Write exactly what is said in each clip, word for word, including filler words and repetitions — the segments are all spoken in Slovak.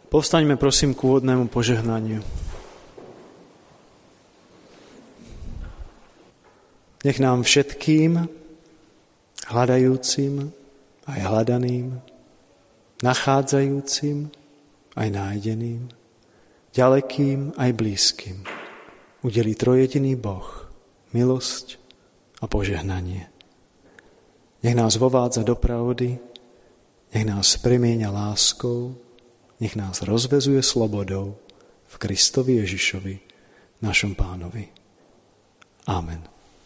Povstaňme prosím k úvodnému požehnaniu. Nech nám všetkým, hľadajúcim aj hľadaným, nachádzajúcim aj nájdeným, ďalekým aj blízkym, udelí trojjediný Boh milosť a požehnanie. Nech nás vovádza do pravdy, nech nás premieňa láskou, nech nás rozvezuje slobodou v Kristovi Ježišovi, našom Pánovi. Amen.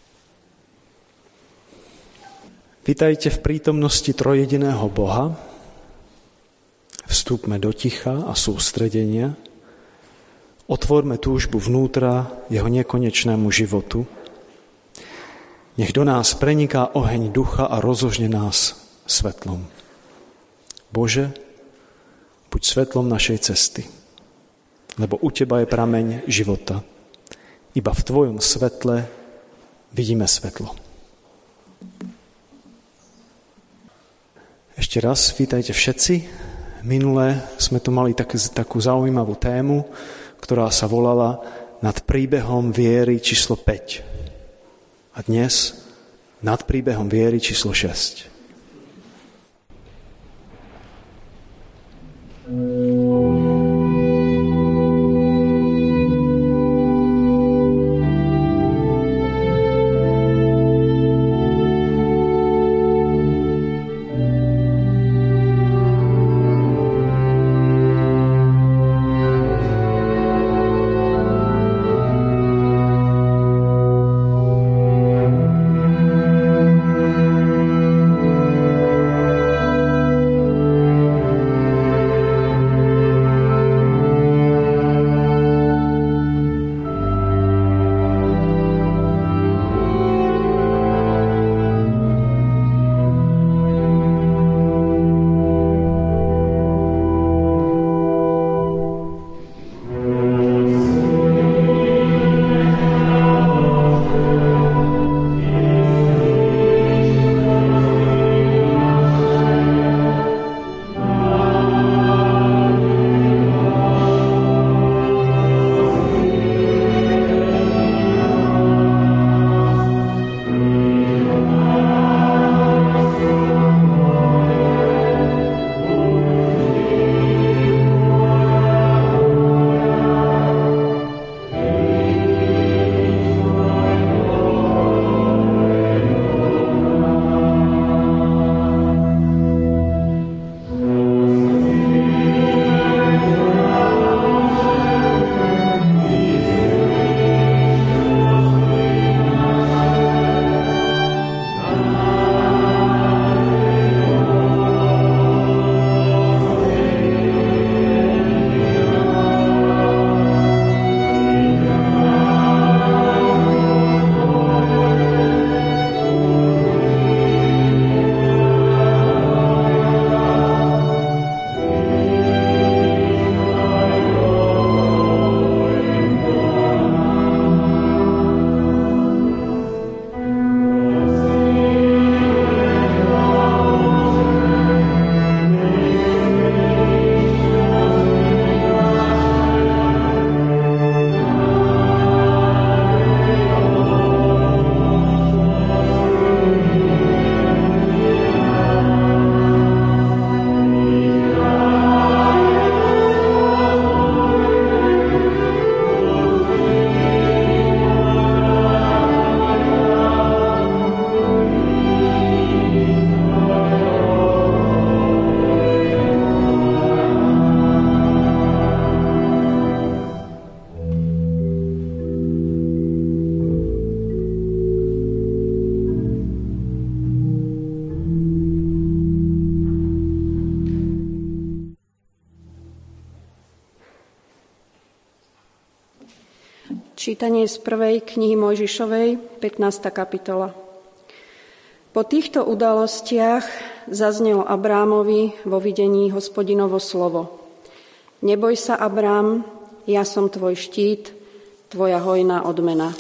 Vitajte v prítomnosti trojjediného Boha. Vstúpme do ticha a sústredenia. Otvorme túžbu vnútra jeho nekonečnému životu. Nech do nás preniká oheň ducha a rozožne nás svetlom. Bože, buď svetlom našej cesty, lebo u Teba je prameň života. Iba v Tvojom svetle vidíme svetlo. Ešte raz vítajte všetci. Minule sme tu mali tak, takú zaujímavú tému, ktorá sa volala Nad príbehom viery číslo päť. A dnes nad príbehom viery číslo šesť. Čítanie z prvej knihy Mojžišovej, pätnásta kapitola. Po týchto udalostiach zaznelo Abrámovi vo videní Hospodinovo slovo. Neboj sa, Abrám, ja som tvoj štít, tvoja hojná odmena.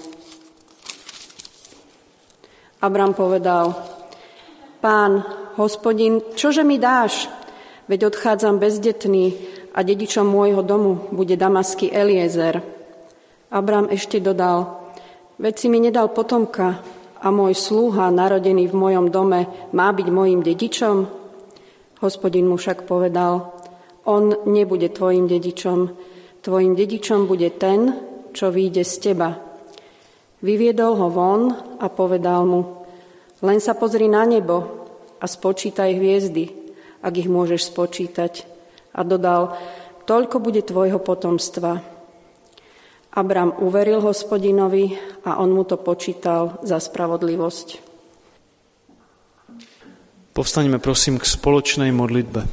Abrám povedal, Pán, Hospodin, čože mi dáš? Veď odchádzam bezdetný a dedičom môjho domu bude damaský Eliezer. Abram ešte dodal, veď si mi nedal potomka a môj slúha, narodený v mojom dome, má byť mojím dedičom? Hospodin mu však povedal, on nebude tvojim dedičom, tvojim dedičom bude ten, čo vyjde z teba. Vyviedol ho von a povedal mu, len sa pozri na nebo a spočítaj hviezdy, ak ich môžeš spočítať. A dodal, toľko bude tvojho potomstva. Abram uveril Hospodinovi a on mu to počítal za spravodlivosť. Povstaňme prosím k spoločnej modlitbe.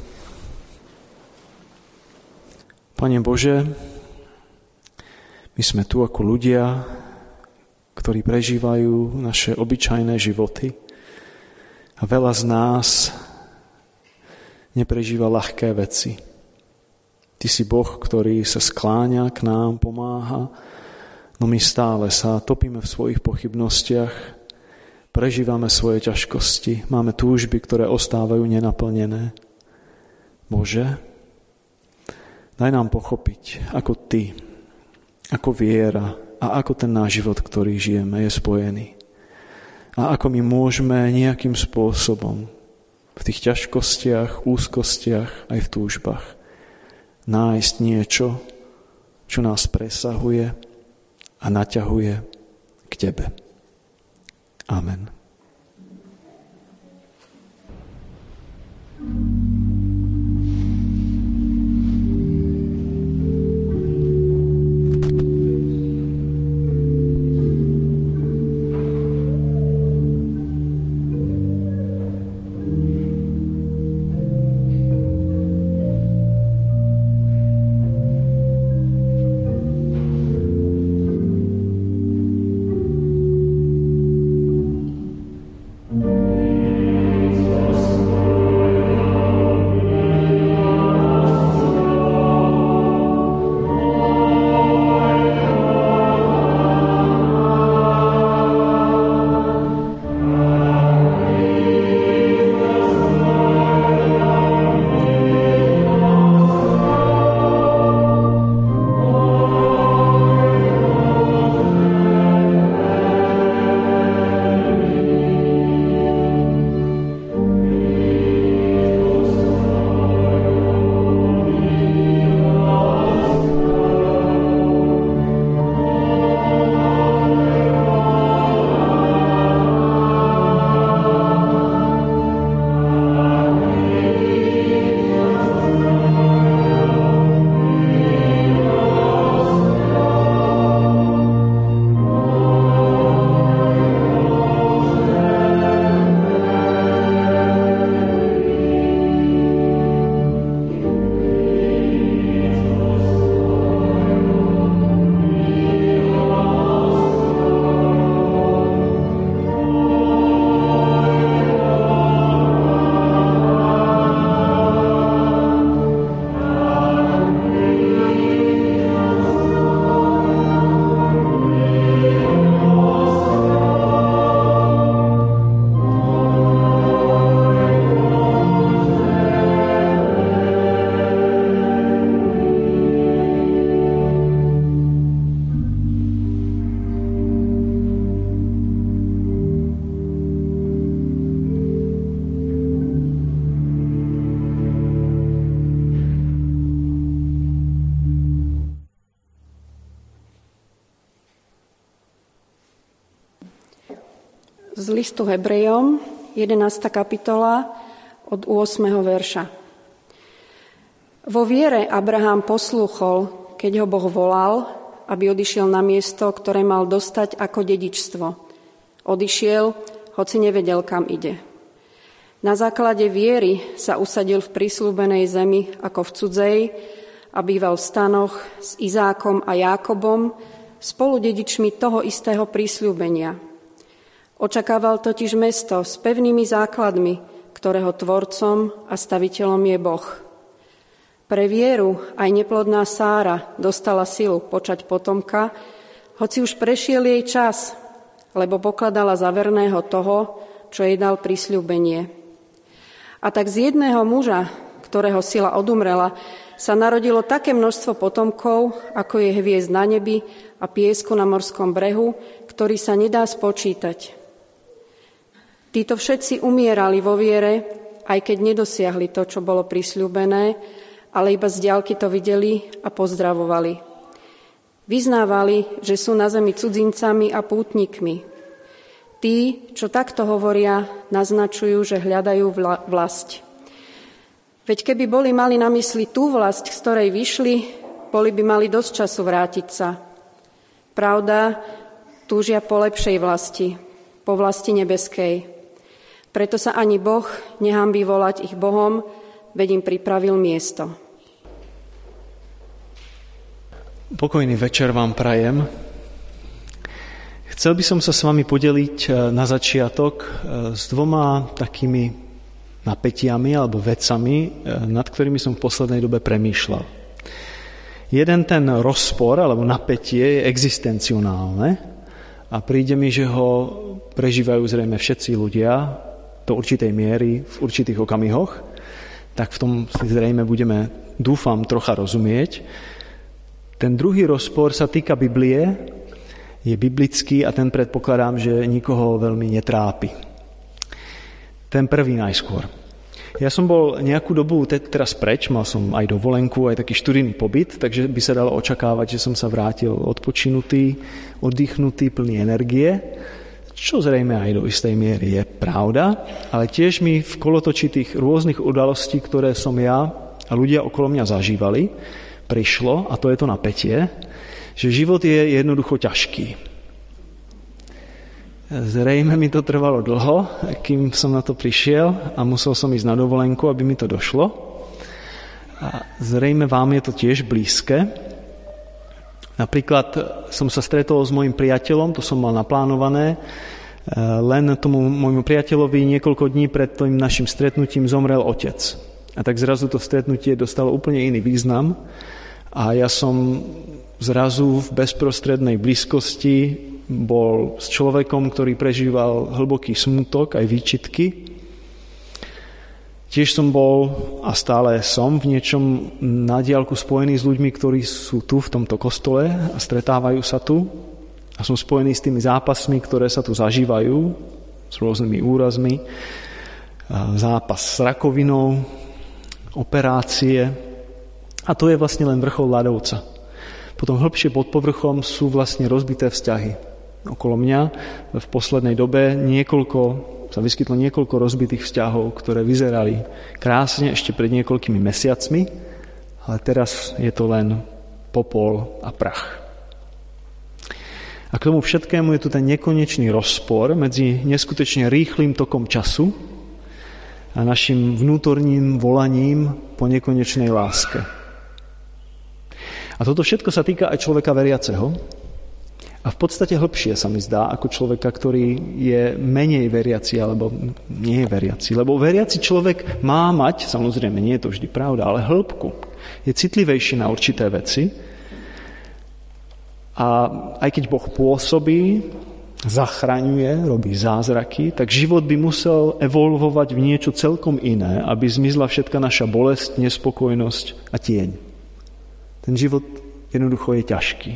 Pane Bože, my sme tu ako ľudia, ktorí prežívajú naše obyčajné životy a veľa z nás neprežíva ľahké veci. Ty si Boh, ktorý sa skláňa k nám, pomáha, no my stále sa topíme v svojich pochybnostiach, prežívame svoje ťažkosti, máme túžby, ktoré ostávajú nenaplnené. Bože, daj nám pochopiť, ako Ty, ako viera a ako ten náš život, ktorý žijeme, je spojený. A ako my môžeme nejakým spôsobom v tých ťažkostiach, úzkostiach, aj v túžbách nájsť niečo, čo nás presahuje a naťahuje k Tebe. Amen. Z listu Hebrejom, jedenásta kapitola, od ôsmeho verša. Vo viere Abraham poslúchol, keď ho Boh volal, aby odišiel na miesto, ktoré mal dostať ako dedičstvo. Odišiel, hoci nevedel, kam ide. Na základe viery sa usadil v prisľúbenej zemi ako v cudzej a býval v stanoch s Izákom a Jákobom, spolu dedičmi toho istého prisľúbenia. Očakával totiž mesto s pevnými základmi, ktorého tvorcom a staviteľom je Boh. Pre vieru aj neplodná Sára dostala silu počať potomka, hoci už prešiel jej čas, lebo pokladala za verného toho, čo jej dal prisľúbenie. A tak z jedného muža, ktorého sila odumrela, sa narodilo také množstvo potomkov, ako je hviezd na nebi a piesku na morskom brehu, ktorý sa nedá spočítať. Títo všetci umierali vo viere, aj keď nedosiahli to, čo bolo prisľúbené, ale iba z diaľky to videli a pozdravovali. Vyznávali, že sú na zemi cudzincami a pútnikmi. Tí, čo takto hovoria, naznačujú, že hľadajú vla- vlast. Veď keby boli mali na mysli tú vlast, z ktorej vyšli, boli by mali dosť času vrátiť sa. Pravda, túžia po lepšej vlasti, po vlasti nebeskej. Preto sa ani Boh nehanbí volať ich Bohom, veď im pripravil miesto. Pokojný večer vám prajem. Chcel by som sa s vami podeliť na začiatok s dvoma takými napätiami alebo vecami, nad ktorými som v poslednej dobe premýšľal. Jeden ten rozpor alebo napätie je existencionálne a príde mi, že ho prežívajú zrejme všetci ľudia do určitej miery v určitých okamihoch, tak v tom si zrejme budeme, dúfam, trocha rozumieť. Ten druhý rozpor sa týka Biblie, je biblický a ten predpokladám, že nikoho veľmi netrápi. Ten prvý najskôr. Ja som bol nejakú dobu teraz preč, mal som aj dovolenku, aj taký študijný pobyt, takže by sa dalo očakávať, že som sa vrátil odpočinutý, oddychnutý, plný energie, čo zrejme aj do istej miery je pravda, ale tiež mi v kolotočí tých rôznych udalostí, ktoré som ja a ľudia okolo mňa zažívali, prišlo, a to je to napätie, že život je jednoducho ťažký. Zrejme mi to trvalo dlho, kým som na to prišiel a musel som ísť na dovolenku, aby mi to došlo. A zrejme vám je to tiež blízke. Napríklad som sa stretol s mojim priateľom, to som mal naplánované, len tomu môjmu priateľovi niekoľko dní pred tým našim stretnutím zomrel otec. A tak zrazu to stretnutie dostalo úplne iný význam a ja som zrazu v bezprostrednej blízkosti bol s človekom, ktorý prežíval hlboký smútok, aj výčitky. Tiež som bol a stále som v niečom na diaľku spojený s ľuďmi, ktorí sú tu v tomto kostole a stretávajú sa tu. A som spojený s tými zápasmi, ktoré sa tu zažívajú, s rôznymi úrazmi. Zápas s rakovinou, operácie. A to je vlastne len vrchol ľadovca. Potom hlbšie pod povrchom sú vlastne rozbité vzťahy. Okolo mňa v poslednej dobe niekoľko, sa vyskytlo niekoľko rozbitých vzťahov, ktoré vyzerali krásne ešte pred niekoľkými mesiacmi, ale teraz je to len popol a prach. A k tomu všetkému je tu ten nekonečný rozpor medzi neskutočne rýchlym tokom času a našim vnútorným volaním po nekonečnej láske. A toto všetko sa týka aj človeka veriaceho, a v podstate hlbšie sa mi zdá ako človeka, ktorý je menej veriaci alebo nie je veriaci. Lebo veriaci človek má mať, samozrejme nie je to vždy pravda, ale hĺbku. Je citlivejší na určité veci. A aj keď Boh pôsobí, zachraňuje, robí zázraky, tak život by musel evolvovať v niečo celkom iné, aby zmizla všetka naša bolesť, nespokojnosť a tieň. Ten život jednoducho je ťažký.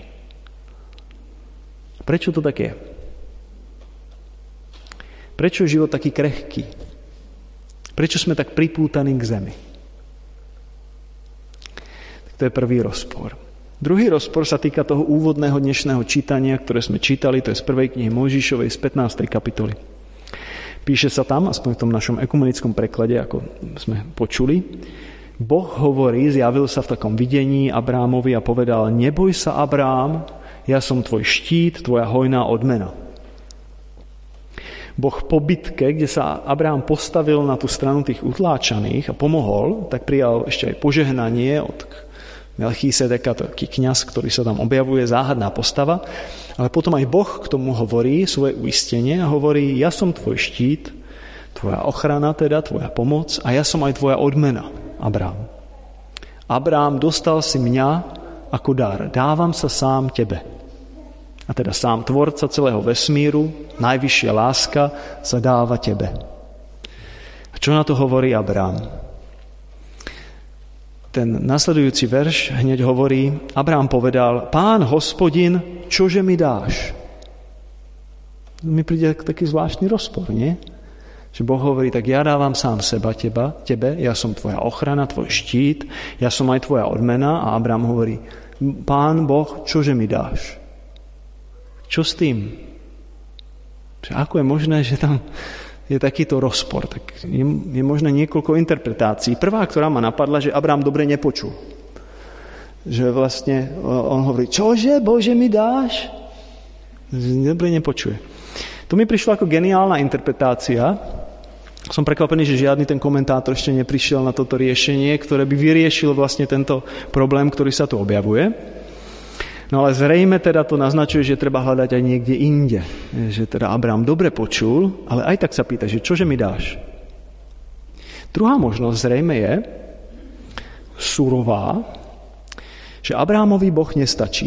Prečo to tak je? Prečo je život taký krehký? Prečo sme tak pripútaní k zemi? Tak to je prvý rozpor. Druhý rozpor sa týka toho úvodného dnešného čítania, ktoré sme čítali, to je z prvej knihy Mojžišovej z pätnástej kapitoly. Píše sa tam, aspoň v tom našom ekumenickom preklade, ako sme počuli, Boh hovorí, zjavil sa v takom videní Abrámovi a povedal: neboj sa, Abrám, ja som tvoj štít, tvoja hojná odmena. Boh po bitke, kde sa Abrám postavil na tú stranu tých utláčaných a pomohol, tak prijal ešte aj požehnanie od Melchísedeka, taký kňaz, ktorý sa tam objavuje, záhadná postava. Ale potom aj Boh k tomu hovorí svoje uistenie a hovorí: ja som tvoj štít, tvoja ochrana teda, tvoja pomoc a ja som aj tvoja odmena, Abrám. Abrám, dostal si mňa ako dar, dávam sa sám tebe. A teda sám tvorca celého vesmíru, najvyššia láska sa dáva tebe. A čo na to hovorí Abrám? ten nasledujúci verš hneď hovorí, Abrám povedal, Pán Hospodin, čože mi dáš? Mi príde taký zvláštny rozpor, nie? Že Boh hovorí, tak ja dávam sám seba, teba, tebe, ja som tvoja ochrana, tvoj štít, ja som aj tvoja odmena a Abrám hovorí, Pán Boh, čože mi dáš? Čo s tým? Ako je možné, že tam je takýto rozpor? Tak je, je možné niekoľko interpretácií. Prvá, ktorá ma napadla, že Abrám dobre nepočul. Že vlastne on hovorí, čože, Bože, mi dáš? Dobre nepočuje. To mi prišlo ako geniálna interpretácia. Som prekvapený, že žiadny ten komentátor ešte neprišiel na toto riešenie, ktoré by vyriešilo vlastne tento problém, ktorý sa tu objavuje. No ale zrejme teda to naznačuje, že treba hľadať aj niekde inde. Že teda Abrám dobre počul, ale aj tak sa pýta, že čože mi dáš? Druhá možnosť zrejme je surová, že Abrámovi Boh nestačí.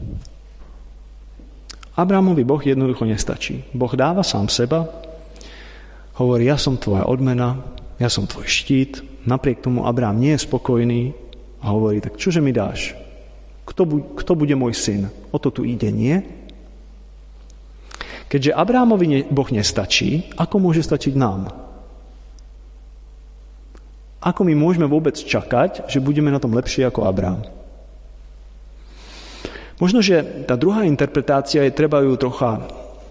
Abrámovi Boh jednoducho nestačí. Boh dáva sám seba, hovorí, ja som tvoja odmena, ja som tvoj štít. Napriek tomu Abrám nie je spokojný a hovorí, tak čože mi dáš? Kto, bu- kto bude môj syn? O to tu ide, nie? Keďže Abrámovi ne- Boh nestačí, ako môže stačiť nám? Ako my môžeme vôbec čakať, že budeme na tom lepšie ako Abrám? Možno, že tá druhá interpretácia je treba ju trocha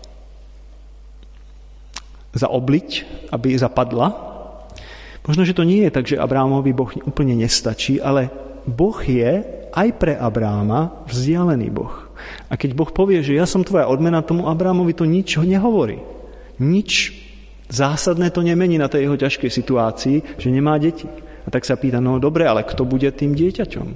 zaobliť, aby zapadla. Možno, že to nie je tak, že Abrámovi Boh úplne nestačí, ale Boh je aj pre Abráma vzdialený Boh. A keď Boh povie, že ja som tvoja odmena, tomu Abrámovi to nič nehovorí. Nič zásadné to nemení na tej jeho ťažkej situácii, že nemá deti. A tak sa pýta, no dobre, ale kto bude tým dieťaťom?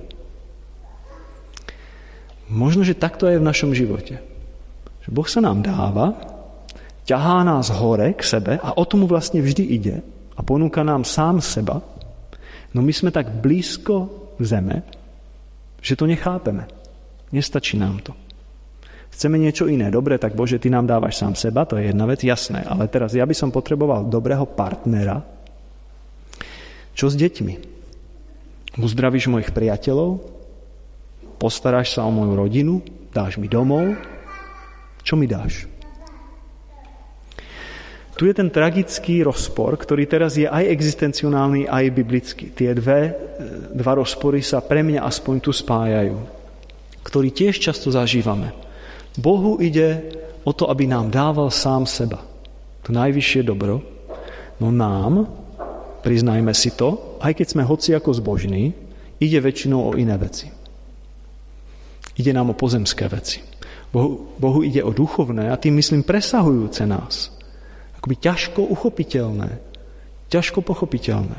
Možno, že takto je v našom živote. Že Boh sa nám dáva, ťahá nás hore k sebe a o tomu vlastne vždy ide a ponúka nám sám seba, no my sme tak blízko zeme, že to nechápeme. Nestačí nám to. Chceme niečo iné. Dobre, tak Bože, ty nám dávaš sám seba, to je jedna vec, jasné. Ale teraz ja by som potreboval dobrého partnera. Čo s deťmi? Uzdravíš mojich priateľov? Postaráš sa o moju rodinu? Dáš mi domov? Čo mi dáš? Tu je ten tragický rozpor, ktorý teraz je aj existencionálny, aj biblický. Tie dve, dva rozpory sa pre mňa aspoň tu spájajú, ktorý tiež často zažívame. Bohu ide o to, aby nám dával sám seba. To najvyššie dobro. No nám, priznajme si to, aj keď sme hoci ako zbožní, ide väčšinou o iné veci. Ide nám o pozemské veci. Bohu, Bohu ide o duchovné a tým myslím presahujúce nás. Akoby ťažko uchopiteľné, ťažko pochopiteľné.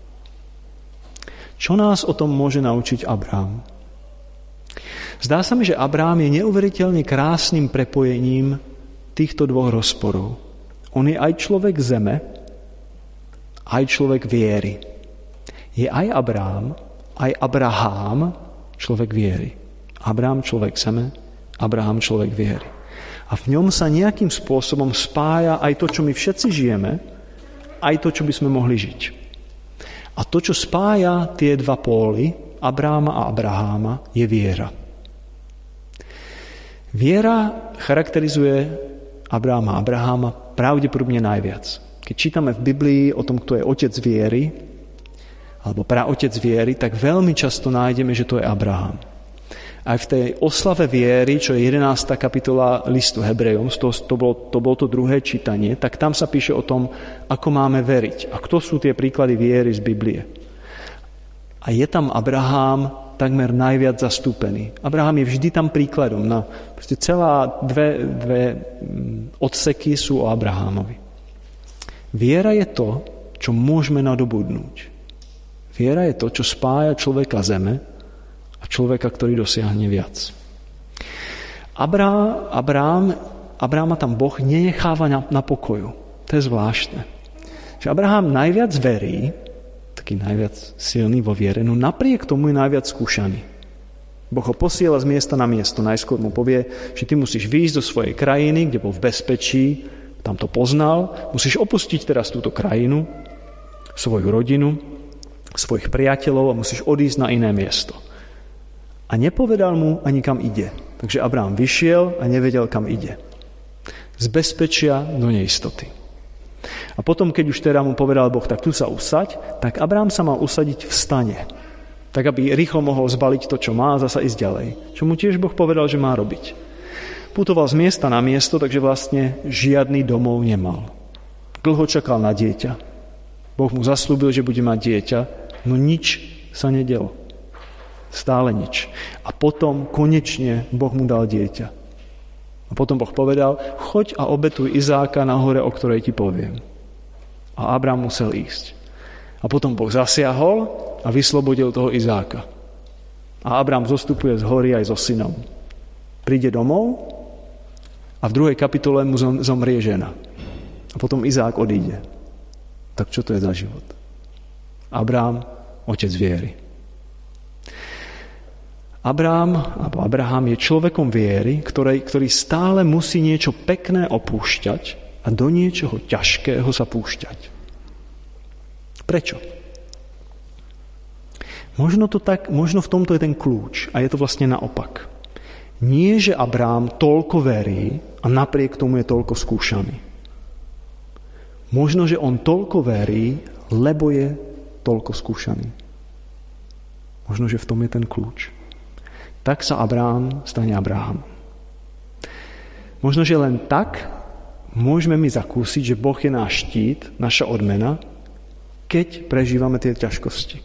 Čo nás o tom môže naučiť Abrám? Zdá sa mi, že Abrám je neuveriteľne krásnym prepojením týchto dvoch rozporov. On je aj človek zeme, aj človek viery. Je aj Abrám, aj Abrahám človek viery. Abrám človek zeme, Abrahám človek viery. A v ňom sa nejakým spôsobom spája aj to, čo my všetci žijeme, aj to, čo by sme mohli žiť. A to, čo spája tie dva póly, Abráma a Abraháma, je viera. Viera charakterizuje Abráma a Abraháma pravdepodobne najviac. Keď čítame v Biblii o tom, kto je otec viery, alebo praotec viery, tak veľmi často nájdeme, že to je Abraham. Aj v tej oslave viery, čo je jedenásta kapitola listu Hebrejom, to, to, bolo, to bolo to druhé čítanie, tak tam sa píše o tom, ako máme veriť. A kto sú tie príklady viery z Biblie. A je tam Abraham takmer najviac zastúpený. Abraham je vždy tam príkladom. Na, proste celá dve, dve odseky sú o Abrahámovi. Viera je to, čo môžeme nadobudnúť. Viera je to, čo spája človeka zeme a človeka, ktorý dosiahne viac. Abrá, Abrám, Abráma tam Boh nenecháva na, na pokoju. To je zvláštne. Že Abraham najviac verí, taký najviac silný vo viere, no napriek tomu je najviac skúšaný. Boh ho posiela z miesta na miesto. Najskôr mu povie, že ty musíš výjsť do svojej krajiny, kde bol v bezpečí, tam to poznal, musíš opustiť teraz túto krajinu, svoju rodinu, svojich priateľov a musíš odísť na iné miesto. A nepovedal mu ani kam ide. Takže Abraham vyšiel a nevedel, kam ide. Z bezpečia do neistoty. A potom, keď už teda mu povedal Boh, tak tu sa usaď, tak Abraham sa mal usadiť v stane. Tak, aby rýchlo mohol zbaliť to, čo má, a zasa ísť ďalej. Čo mu tiež Boh povedal, že má robiť. Putoval z miesta na miesto, takže vlastne žiadny domov nemal. Dlho čakal na dieťa. Boh mu zaslúbil, že bude mať dieťa, no nič sa nedelo. Stále nič. A potom konečne Boh mu dal dieťa. A potom Boh povedal, choď a obetuj Izáka na hore, o ktorej ti poviem. A Abraham musel ísť. A potom Boh zasiahol a vyslobodil toho Izáka. A Abraham zostupuje z hory aj so synom. Príde domov a v druhej kapitole mu zomrie žena. A potom Izák odíde. Tak čo to je za život? Abraham, otec viery. Abraham, alebo Abraham je človekom viery, ktorý, ktorý stále musí niečo pekné opúšťať a do niečoho ťažkého sa púšťať. Prečo? Možno, to tak, možno v tomto je ten kľúč a je to vlastne naopak. Nie, že Abraham toľko verí a napriek tomu je toľko skúšaný. Možno, že on toľko verí, lebo je toľko skúšaný. Možno, že v tom je ten kľúč. Tak sa Abraham stane Abrahamom. Možno, že len tak môžeme my zakúsiť, že Boh je náš štít, naša odmena, keď prežívame tie ťažkosti.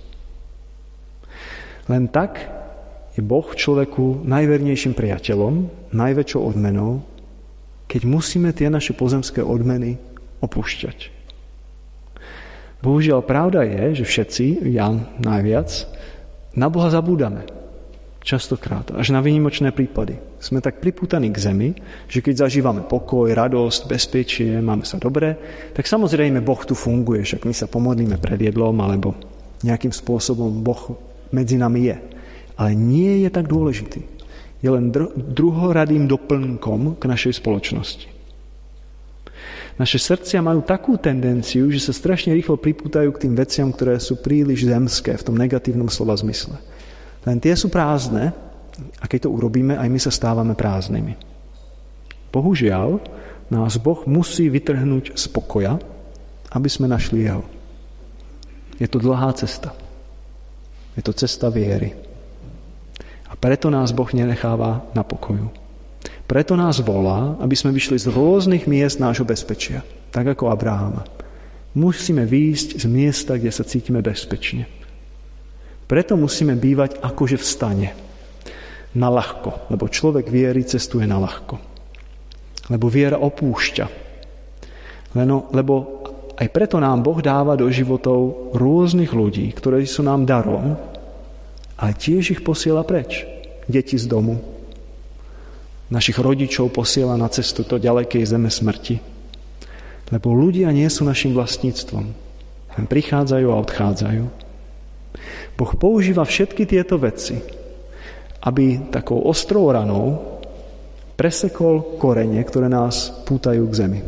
Len tak je Boh človeku najvernejším priateľom, najväčšou odmenou, keď musíme tie naše pozemské odmeny opúšťať. Bohužiaľ, pravda je, že všetci, ja najviac, na Boha zabúdame. Častokrát, až na výnimočné prípady. Sme tak pripútaní k zemi, že keď zažívame pokoj, radosť, bezpečie, máme sa dobre, tak samozrejme Boh tu funguje, však my sa pomodlíme pred jedlom, alebo nejakým spôsobom Boh medzi nami je. Ale nie je tak dôležitý. Je len dr- druhoradým doplnkom k našej spoločnosti. Naše srdcia majú takú tendenciu, že sa strašne rýchlo pripútajú k tým veciam, ktoré sú príliš zemské v tom negatívnom slova zmysle. Len tie sú prázdne a keď to urobíme, aj my sa stávame prázdnymi. Bohužiaľ, nás Boh musí vytrhnúť z pokoja, aby sme našli jeho. Je to dlhá cesta. Je to cesta viery. A preto nás Boh nenecháva na pokoju. Preto nás volá, aby sme vyšli z rôznych miest nášho bezpečia, tak ako Abrahama. Musíme výjsť z miesta, kde sa cítime bezpečne. Preto musíme bývať akože v stane. Na ľahko, lebo človek viery cestuje na ľahko. Lebo viera opúšťa. Lebo, lebo aj preto nám Boh dáva do životov rôznych ľudí, ktorí sú nám darom, ale tiež ich posiela preč. Deti z domu, našich rodičov posiela na cestu do ďalekej zeme smrti. Lebo ľudia nie sú našim vlastníctvom. Len prichádzajú a odchádzajú. Boh používa všetky tieto veci, aby takou ostrou ranou presekol korene, ktoré nás pútajú k zemi.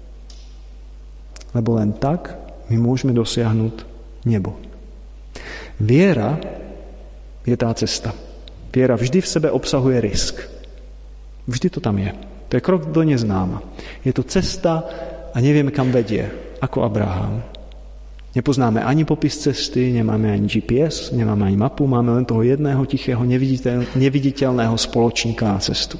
Lebo len tak my môžeme dosiahnuť nebo. Viera je tá cesta. Viera vždy v sebe obsahuje risk. Vždy to tam je. To je krok do neznáma. Je to cesta a nevieme, kam vedie, ako Abraham. Nepoznáme ani popis cesty, nemáme ani G P S, nemáme ani mapu, máme len toho jedného tichého, neviditeľ, neviditeľného spoločníka na cestu.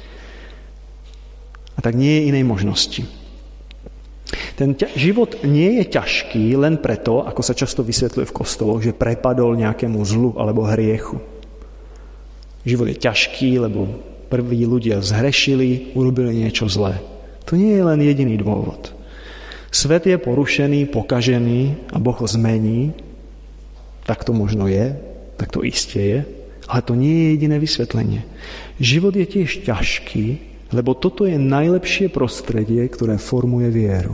A tak nie je inej možnosti. Ten ťa, život nie je ťažký len preto, ako sa často vysvetľuje v kostoloch, že prepadol nejakému zlu alebo hriechu. Život je ťažký, lebo prví ľudia zhrešili, urobili niečo zlé. To nie je len jediný dôvod. Svet je porušený, pokažený a Boh ho zmení. Tak to možno je, tak to isté je, ale to nie je jediné vysvetlenie. Život je tiež ťažký, lebo toto je najlepšie prostredie, ktoré formuje vieru.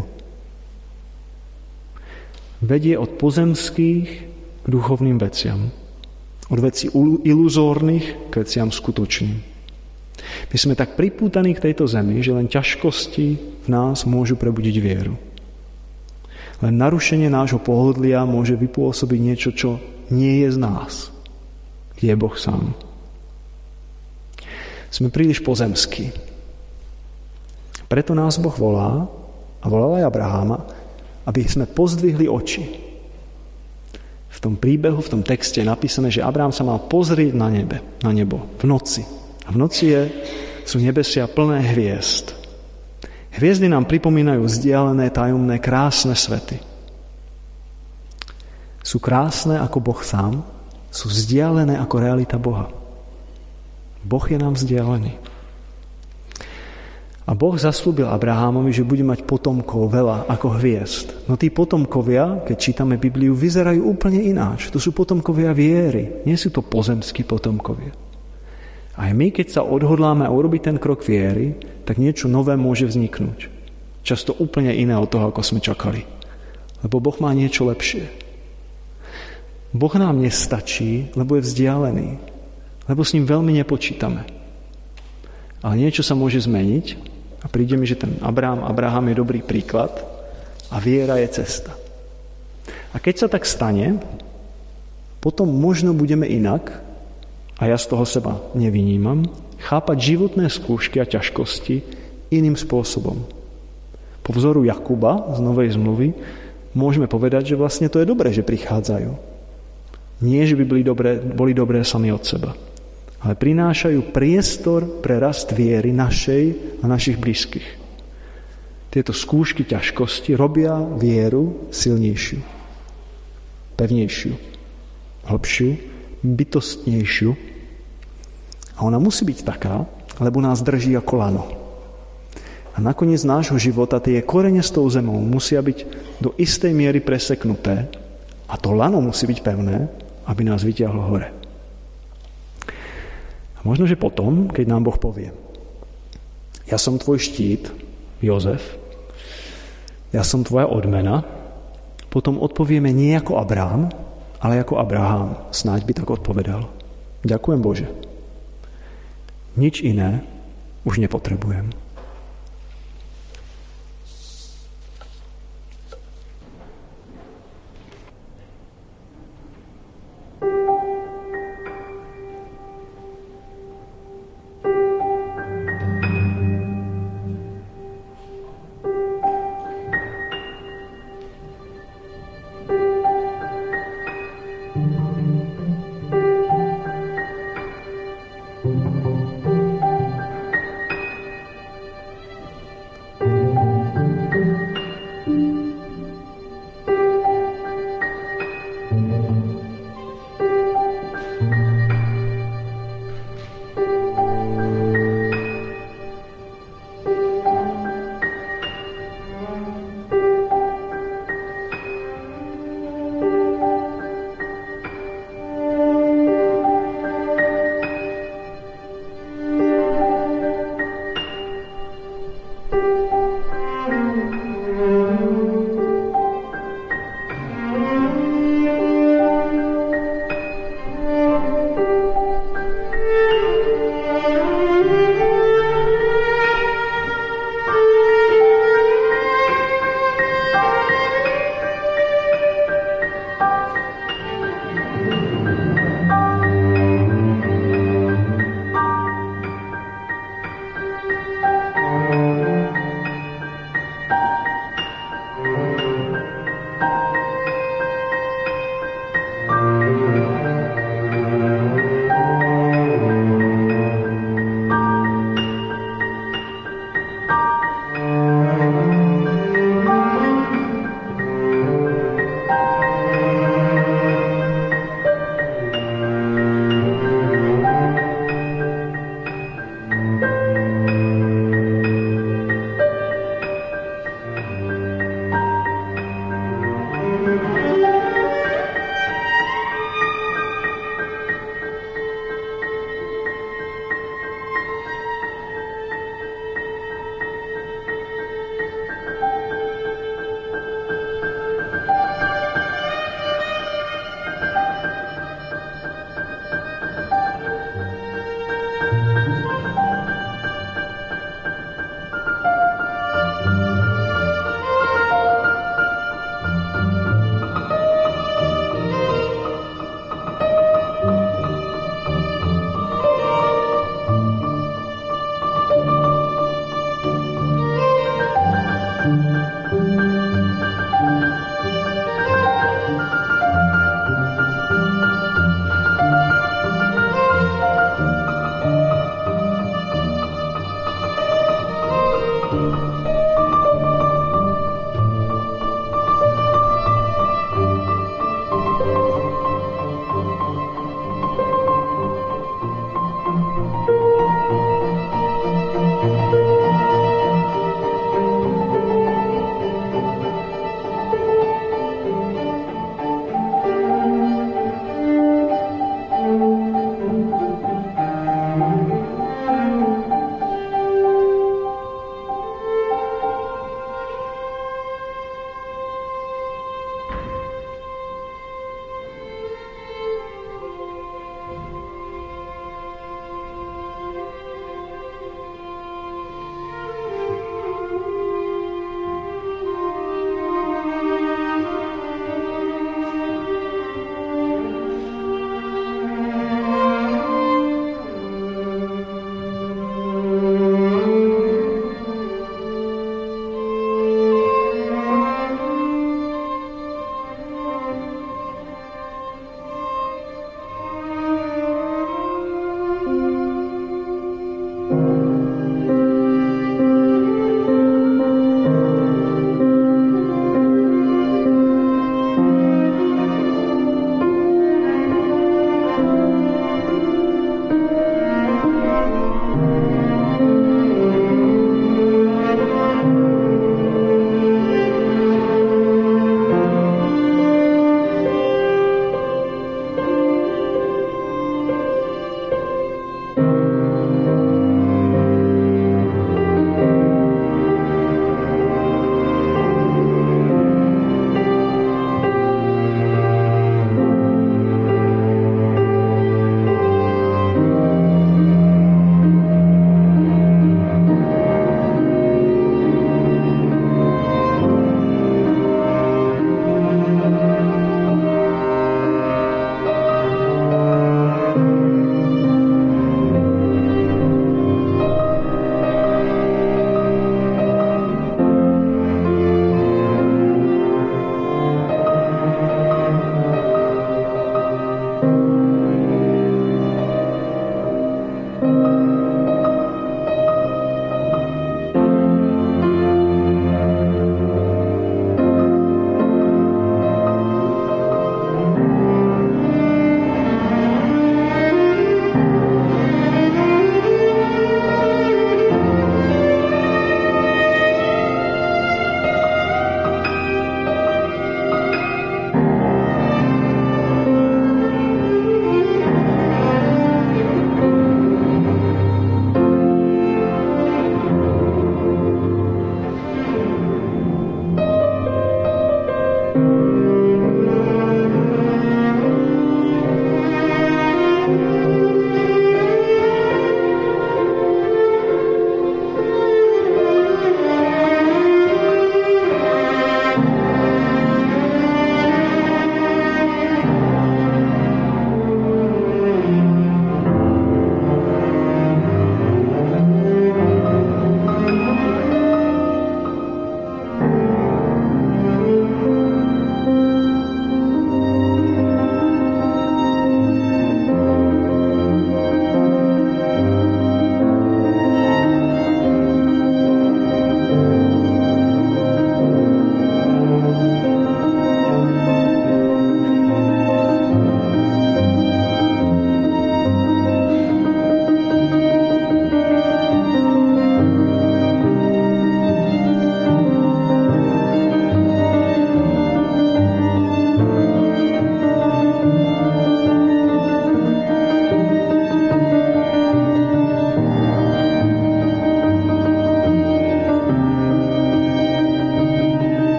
Vedie od pozemských k duchovným veciam. Od vecí iluzórnych k veciam skutočným. My sme tak pripútaní k tejto zemi, že len ťažkosti v nás môžu prebudiť vieru. Len narušenie nášho pohodlia môže vypôsobiť niečo, čo nie je z nás. Je Boh sám. Sme príliš pozemskí. Preto nás Boh volá, a volal aj Abraháma, aby sme pozdvihli oči. V tom príbehu, v tom texte je napísané, že Abraham sa mal pozrieť na nebe, na nebo v noci. A v noci je, sú nebesia plné hviezd. Hviezdy nám pripomínajú vzdialené, tajomné, krásne svety. Sú krásne ako Boh sám, sú vzdialené ako realita Boha. Boh je nám vzdialený. A Boh zaslúbil Abrahámovi, že bude mať potomkov veľa ako hviezd. No tí potomkovia, keď čítame Bibliu, vyzerajú úplne ináč. To sú potomkovia viery, nie sú to pozemskí potomkovia. Aj my, keď sa odhodláme a urobiť ten krok viery, tak niečo nové môže vzniknúť. Často úplne iné od toho, ako sme čakali. Lebo Boh má niečo lepšie. Boh nám nestačí, lebo je vzdialený. Lebo s ním veľmi nepočítame. Ale niečo sa môže zmeniť a príde mi, že ten Abraham, Abraham je dobrý príklad a viera je cesta. A keď sa tak stane, potom možno budeme inak, a ja z toho seba nevynímam, chápať životné skúšky a ťažkosti iným spôsobom. Po vzoru Jakuba z Novej zmluvy môžeme povedať, že vlastne to je dobré, že prichádzajú. Nie, že by boli dobré, boli dobré sami od seba, ale prinášajú priestor pre rast viery našej a našich blízkych. Tieto skúšky, ťažkosti robia vieru silnejšiu, pevnejšiu, hlbšiu, bytostnejšiu. A ona musí byť taká, lebo nás drží ako lano. A nakoniec nášho života tie korene s tou zemou musia byť do istej miery preseknuté a to lano musí byť pevné, aby nás vyťahlo hore. A možno, že potom, keď nám Boh povie: ja som tvoj štít, Jozef, ja som tvoja odmena, potom odpovieme nie ako Abrám, ale ako Abraham, snáď by tak odpovedal: ďakujem Bože. Nič iné už nepotrebujem.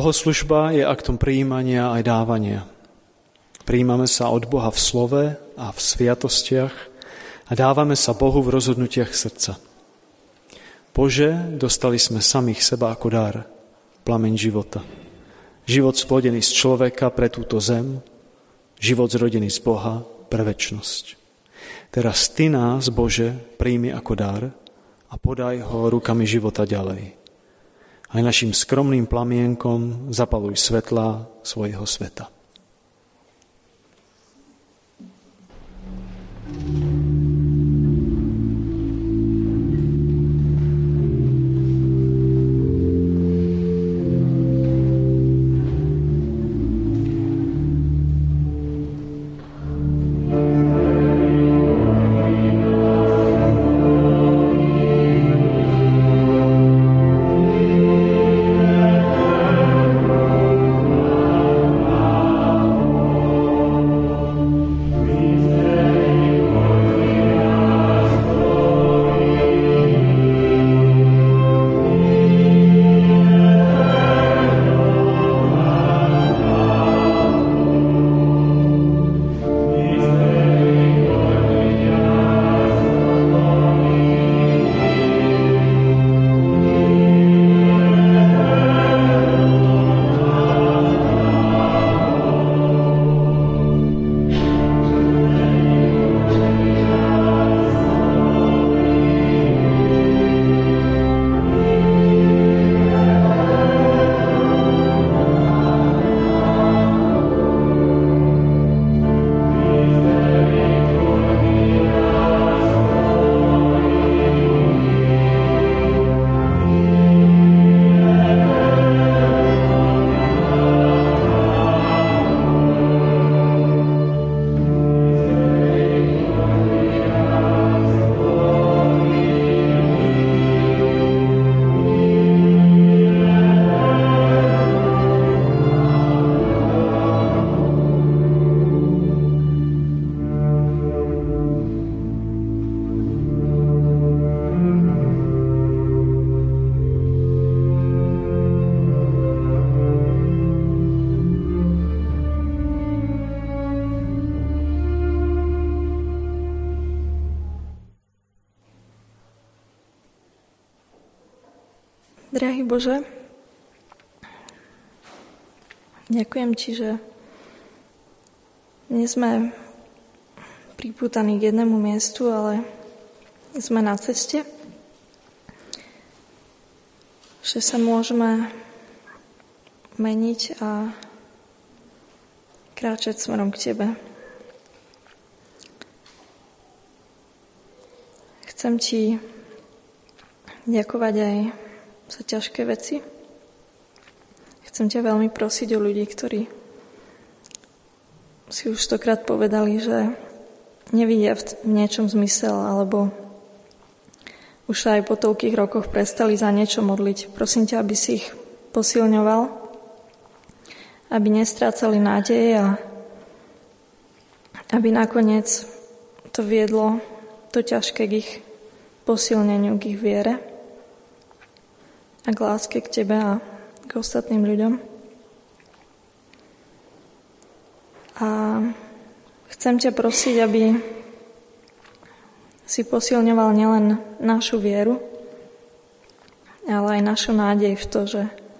Bohoslužba je aktom prijímania aj dávania. Prijímame sa od Boha v slove a v sviatostiach a dávame sa Bohu v rozhodnutiach srdca. Bože, dostali sme samých seba ako dar, plameň života. Život splodený z človeka pre túto zem, život zrodený z Boha pre večnosť. Teraz Ty nás, Bože, príjmi ako dar a podaj ho rukami života ďalej. Aj našim skromným plamienkom zapaluj svetlá svojho sveta. Drahý Bože, ďakujem Ti, že nie sme pripútaní k jednému miestu, ale sme na ceste, že sa môžeme meniť a kráčať smerom k Tebe. Chcem Ti ďakovať aj za ťažké veci. Chcem ťa veľmi prosiť o ľudí, ktorí si už stokrát povedali, že nevidia v niečom zmysel, alebo už sa aj po toľkých rokoch prestali za niečo modliť. Prosím ťa, aby si ich posilňoval, aby nestrácali nádej a aby nakoniec to viedlo to ťažké k ich posilneniu, k ich viere a k láske k Tebe a k ostatným ľuďom. A chcem ťa prosiť, aby si posilňoval nielen našu vieru, ale aj našu nádej v to, že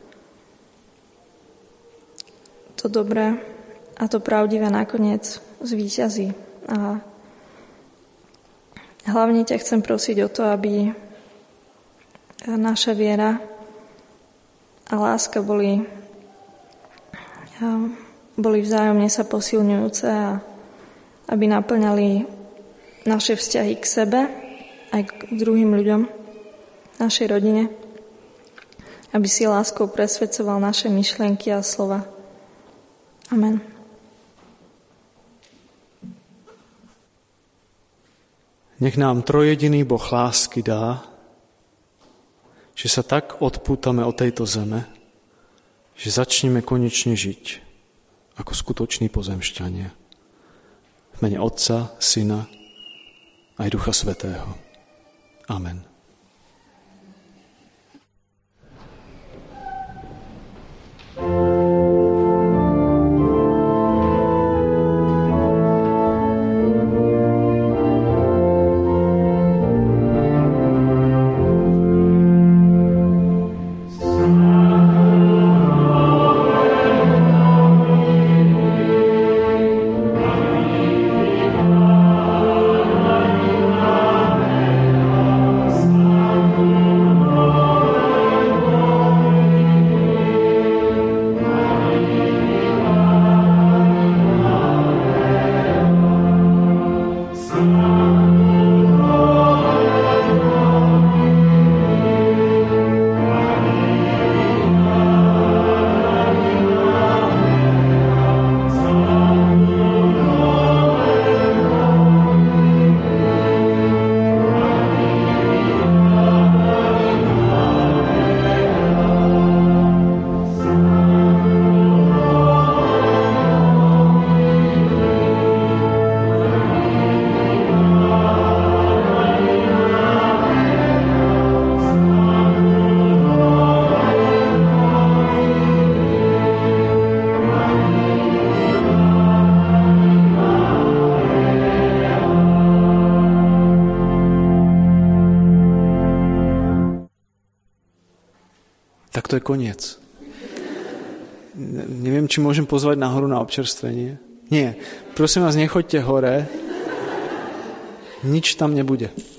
to dobré a to pravdivé nakoniec zvíťazí. A hlavne ťa chcem prosiť o to, aby naša viera a láska boli, boli vzájomne sa posilňujúce a aby naplňali naše vzťahy k sebe aj k druhým ľuďom, našej rodine, aby si láskou presvedcoval naše myšlienky a slova. Amen. Nech nám trojjediný Boh lásky dá, že sa tak odpútame od tejto zeme, že začneme konečne žiť ako skutoční pozemšťania. V mene Otca, Syna aj Ducha Svätého. Amen. Thank you. tak to je koniec. Neviem, či môžem pozvať nahoru na občerstvenie. Nie, prosím vás, nechoďte hore. Nič tam nebude.